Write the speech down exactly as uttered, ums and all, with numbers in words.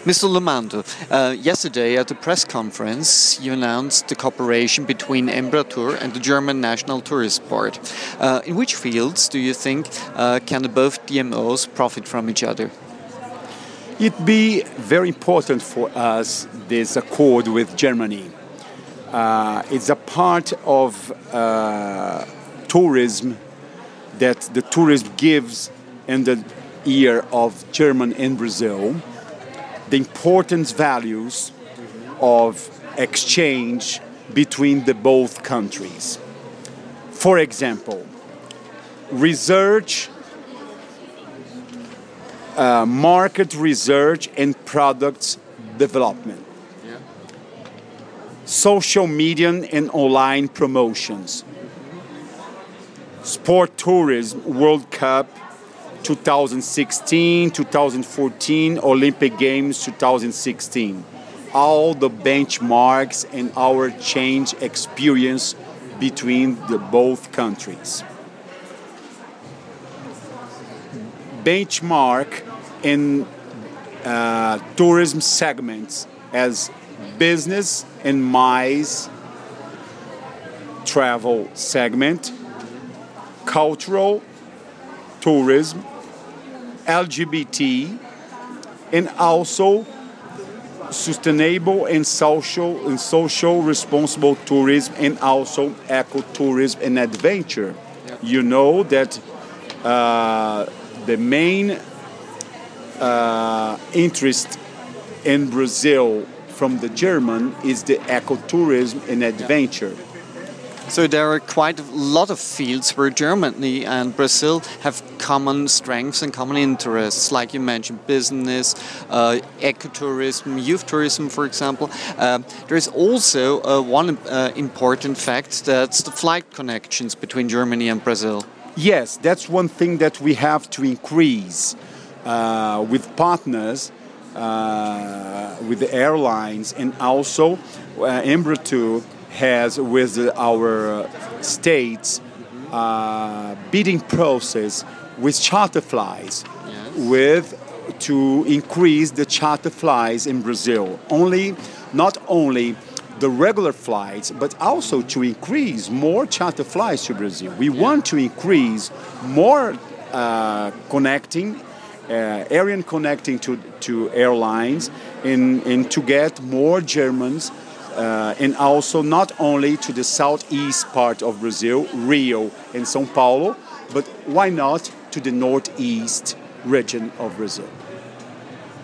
Mister Lamando, uh, yesterday at the press conference you announced the cooperation between Embratur and the German National Tourist Board. Uh, in which fields do you think uh, can both D M Os profit from each other? It be very important for us, this accord with Germany. Uh, it's a part of uh, tourism that the tourism gives in the year of Germany and Brazil. The important values of exchange between the both countries. For example, research, uh, market research and products development. Yeah. Social media and online promotions. Sport tourism, World Cup twenty sixteen, twenty fourteen, Olympic Games twenty sixteen. All the benchmarks and our change experience between the both countries. Benchmark in uh, tourism segments as business and MICE travel segment, cultural tourism, L G B T, and also sustainable and social and social responsible tourism, and also ecotourism and adventure. Yeah. You know that uh, the main uh, interest in Brazil from the German is the ecotourism and adventure. Yeah. So there are quite a lot of fields where Germany and Brazil have common strengths and common interests, like you mentioned, business, uh, ecotourism, youth tourism, for example. Uh, there is also uh, one uh, important fact, that's the flight connections between Germany and Brazil. Yes, that's one thing that we have to increase uh, with partners, uh, with the airlines, and also uh, Embratur has with our states uh, bidding process with charter flies, yes. with to increase the charter flies in Brazil. Only, not only the regular flights, but also to increase more charter flies to Brazil. We yeah. want to increase more uh, connecting, uh, aerial connecting to, to airlines, and, and to get more Germans. Uh, and also not only to the southeast part of Brazil, Rio and São Paulo, but why not to the northeast region of Brazil.